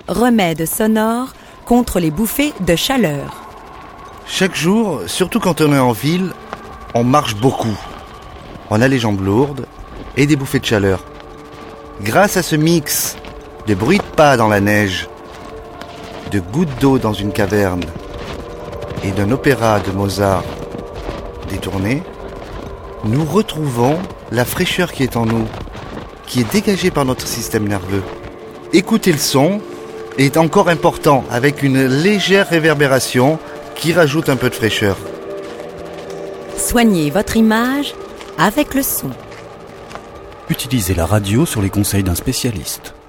remède sonore contre les bouffées de chaleur. Chaque jour, surtout quand on est en ville, on marche beaucoup. On a les jambes lourdes et des bouffées de chaleur. Grâce à ce mix de bruit de pas dans la neige, de gouttes d'eau dans une caverne et d'un opéra de Mozart détourné, nous retrouvons la fraîcheur qui est en nous, qui est dégagée par notre système nerveux. Écouter le son est encore important, avec une légère réverbération qui rajoute un peu de fraîcheur. Soignez votre image avec le son. Utilisez la radio sur les conseils d'un spécialiste.